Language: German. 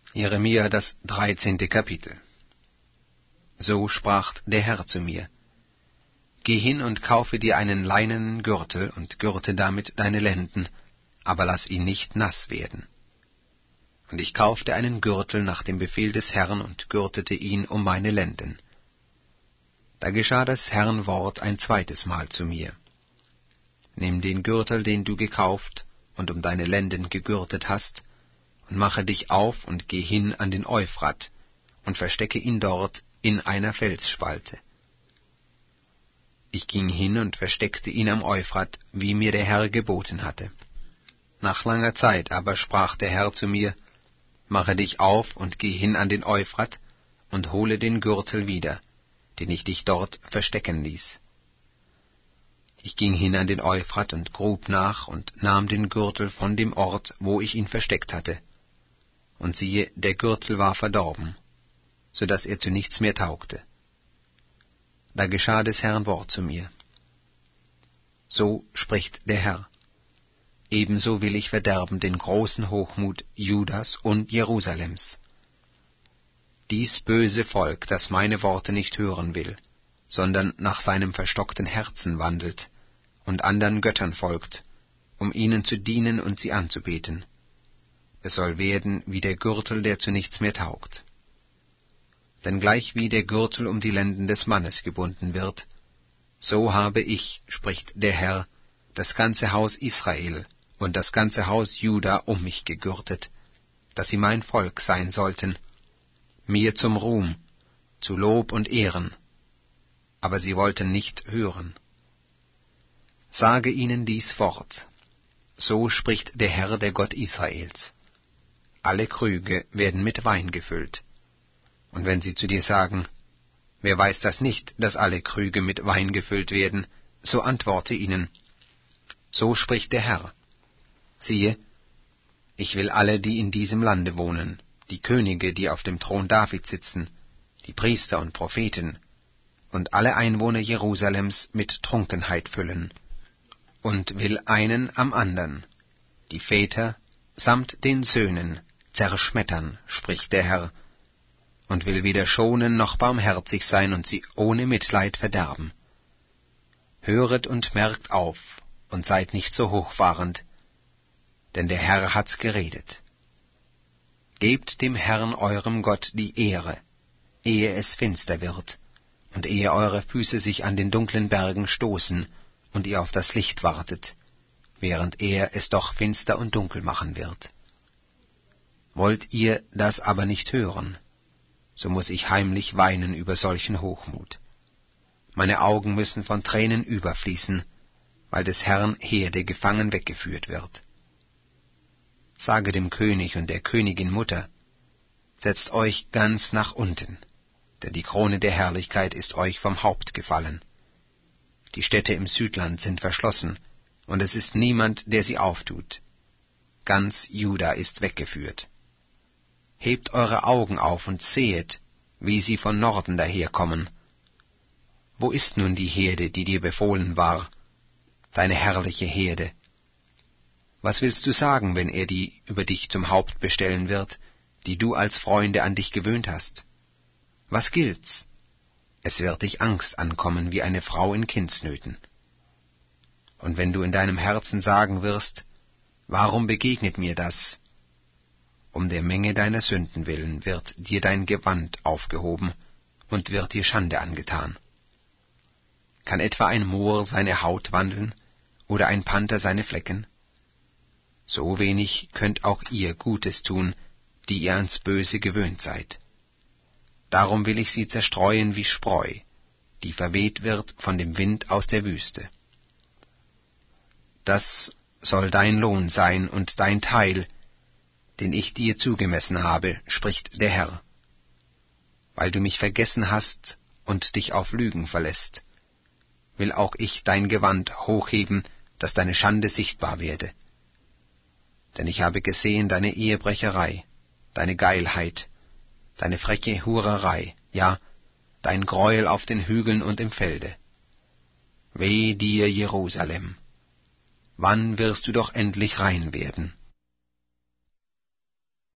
Jeremia, das 13. Kapitel. So sprach der Herr zu mir: Geh hin und kaufe dir einen leinenen Gürtel und gürte damit deine Lenden, aber lass ihn nicht nass werden. Und ich kaufte einen Gürtel nach dem Befehl des Herrn und gürtete ihn um meine Lenden. Da geschah das Herrn Wort ein zweites Mal zu mir: Nimm den Gürtel, den du gekauft und um deine Lenden gegürtet hast, und mache dich auf und geh hin an den Euphrat und verstecke ihn dort in einer Felsspalte. Ich ging hin und versteckte ihn am Euphrat, wie mir der Herr geboten hatte. Nach langer Zeit aber sprach der Herr zu mir: Mache dich auf und geh hin an den Euphrat und hole den Gürtel wieder, den ich dich dort verstecken ließ. Ich ging hin an den Euphrat und grub nach und nahm den Gürtel von dem Ort, wo ich ihn versteckt hatte. Und siehe, der Gürtel war verdorben, so dass er zu nichts mehr taugte. Da geschah des Herrn Wort zu mir: So spricht der Herr: Ebenso will ich verderben den großen Hochmut Judas und Jerusalems. Dies böse Volk, das meine Worte nicht hören will, sondern nach seinem verstockten Herzen wandelt und andern Göttern folgt, um ihnen zu dienen und sie anzubeten. Es soll werden wie der Gürtel, der zu nichts mehr taugt. Denn gleich wie der Gürtel um die Lenden des Mannes gebunden wird, so habe ich, spricht der Herr, das ganze Haus Israel und das ganze Haus Juda um mich gegürtet, dass sie mein Volk sein sollten, mir zum Ruhm, zu Lob und Ehren. Aber sie wollten nicht hören. Sage ihnen dies Wort: So spricht der Herr, der Gott Israels: Alle Krüge werden mit Wein gefüllt. Und wenn sie zu dir sagen: Wer weiß das nicht, dass alle Krüge mit Wein gefüllt werden, so antworte ihnen: So spricht der Herr: Siehe, ich will alle, die in diesem Lande wohnen, die Könige, die auf dem Thron David sitzen, die Priester und Propheten, und alle Einwohner Jerusalems mit Trunkenheit füllen, und will einen am andern, die Väter samt den Söhnen, zerschmettern, spricht der Herr, und will weder schonen noch barmherzig sein und sie ohne Mitleid verderben. Höret und merkt auf, und seid nicht so hochfahrend, denn der Herr hat's geredet. Gebt dem Herrn eurem Gott die Ehre, ehe es finster wird, und ehe eure Füße sich an den dunklen Bergen stoßen und ihr auf das Licht wartet, während er es doch finster und dunkel machen wird. Wollt ihr das aber nicht hören, so muß ich heimlich weinen über solchen Hochmut. Meine Augen müssen von Tränen überfließen, weil des Herrn Herde gefangen weggeführt wird. Sage dem König und der Königin Mutter: Setzt euch ganz nach unten, denn die Krone der Herrlichkeit ist euch vom Haupt gefallen. Die Städte im Südland sind verschlossen, und es ist niemand, der sie auftut. Ganz Juda ist weggeführt. Hebt eure Augen auf und sehet, wie sie von Norden daherkommen. Wo ist nun die Herde, die dir befohlen war, deine herrliche Herde? Was willst du sagen, wenn er die über dich zum Haupt bestellen wird, die du als Freunde an dich gewöhnt hast? Was gilt's? Es wird dich Angst ankommen wie eine Frau in Kindsnöten. Und wenn du in deinem Herzen sagen wirst: Warum begegnet mir das? Um der Menge deiner Sünden willen wird dir dein Gewand aufgehoben und wird dir Schande angetan. Kann etwa ein Moor seine Haut wandeln oder ein Panther seine Flecken? So wenig könnt auch ihr Gutes tun, die ihr ans Böse gewöhnt seid. Darum will ich sie zerstreuen wie Spreu, die verweht wird von dem Wind aus der Wüste. Das soll dein Lohn sein und dein Teil, den ich dir zugemessen habe, spricht der Herr. Weil du mich vergessen hast und dich auf Lügen verlässt, will auch ich dein Gewand hochheben, dass deine Schande sichtbar werde. Denn ich habe gesehen deine Ehebrecherei, deine Geilheit, deine freche Hurerei, ja, dein Gräuel auf den Hügeln und im Felde. Weh dir, Jerusalem! Wann wirst du doch endlich rein werden?